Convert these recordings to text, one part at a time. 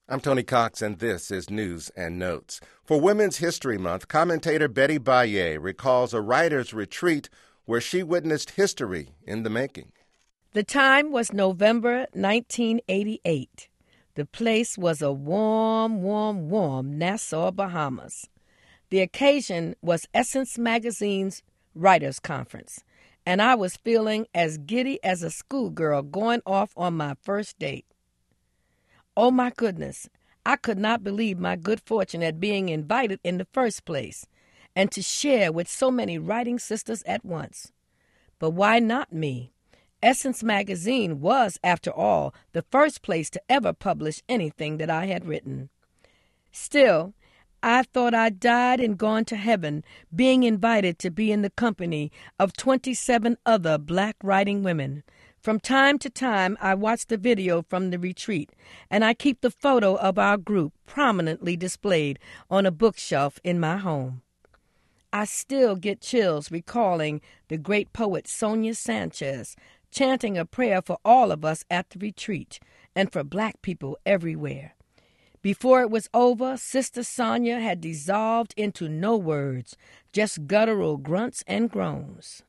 I'm Tony Cox, and this is News and Notes. For Women's History Month, commentator Betty Baye recalls a writer's retreat where she witnessed history in the making. The time was November 1988. The place was a warm Nassau, Bahamas. The occasion was Essence Magazine's Writers' Conference, and I was feeling as giddy as a schoolgirl going off on my first date. Oh my goodness, I could not believe my good fortune at being invited in the first place and to share with so many writing sisters at once. But why not me? Essence Magazine was, after all, the first place to ever publish anything that I had written. Still, I thought I'd died and gone to heaven being invited to be in the company of 27 other black writing women. From time to time, I watch the video from the retreat, and I keep the photo of our group prominently displayed on a bookshelf in my home. I still get chills recalling the great poet Sonia Sanchez chanting a prayer for all of us at the retreat and for black people everywhere. Before it was over, Sister Sonia had dissolved into no words, just guttural grunts and groans.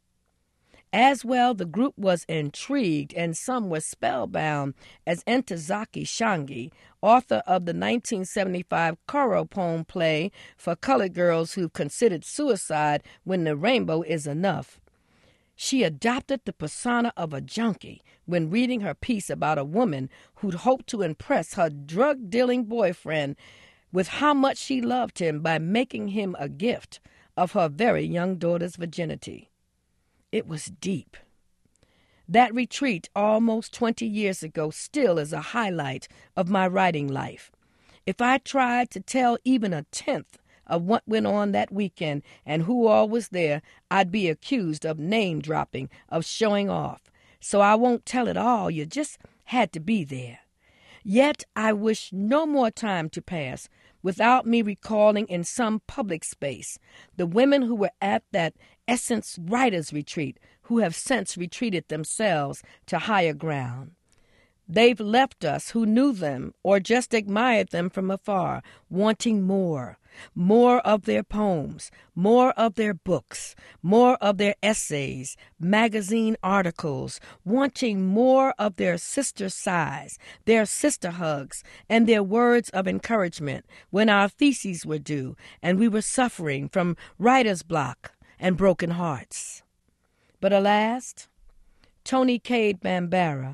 As well, the group was intrigued, and some were spellbound, as Ntozake Shange, author of the 1975 choral poem play for colored girls who considered suicide when the rainbow is enough. She adopted the persona of a junkie when reading her piece about a woman who'd hoped to impress her drug-dealing boyfriend with how much she loved him by making him a gift of her very young daughter's virginity. It was deep. That retreat almost 20 years ago still is a highlight of my writing life. If I tried to tell even a tenth of what went on that weekend and who all was there, I'd be accused of name-dropping, of showing off. So I won't tell it all. You just had to be there. Yet I wish no more time to pass without me recalling in some public space the women who were at that Essence Writers' Retreat who have since retreated themselves to higher ground. They've left us who knew them or just admired them from afar, wanting more of their poems, more of their books, more of their essays, magazine articles, wanting more of their sister sighs, their sister hugs, and their words of encouragement when our theses were due and we were suffering from writer's block and broken hearts. But alas, Toni Cade Bambara,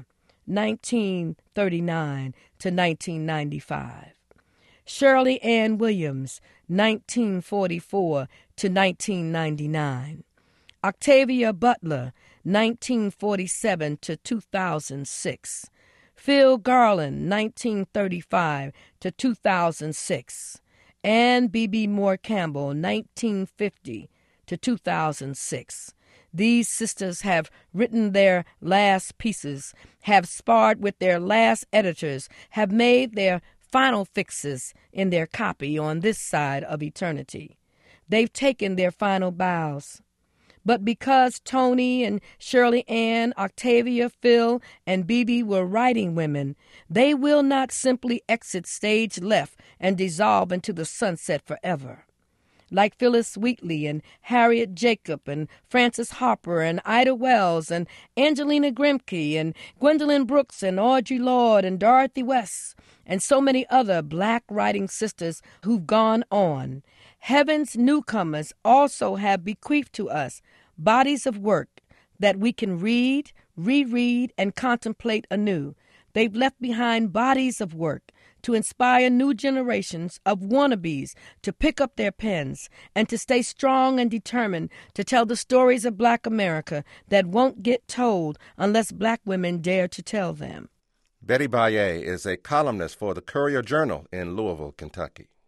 1939 to 1995. Shirley Ann Williams, 1944 to 1999. Octavia Butler, 1947 to 2006. Phil Garland, 1935 to 2006. Anne B.B. Moore Campbell, 1950 to 2006. These sisters have written their last pieces, have sparred with their last editors, have made their final fixes in their copy on this side of eternity. They've taken their final bows. But because Toni and Shirley Ann, Octavia, Phil, and B.B. were writing women, they will not simply exit stage left and dissolve into the sunset forever. Like Phyllis Wheatley and Harriet Jacob and Frances Harper and Ida Wells and Angelina Grimke and Gwendolyn Brooks and Audre Lorde and Dorothy West and so many other black writing sisters who've gone on, heaven's newcomers also have bequeathed to us bodies of work that we can read, reread, and contemplate anew. They've left behind bodies of work to inspire new generations of wannabes to pick up their pens and to stay strong and determined to tell the stories of Black America that won't get told unless Black women dare to tell them. Betty Baye is a columnist for the Courier-Journal in Louisville, Kentucky.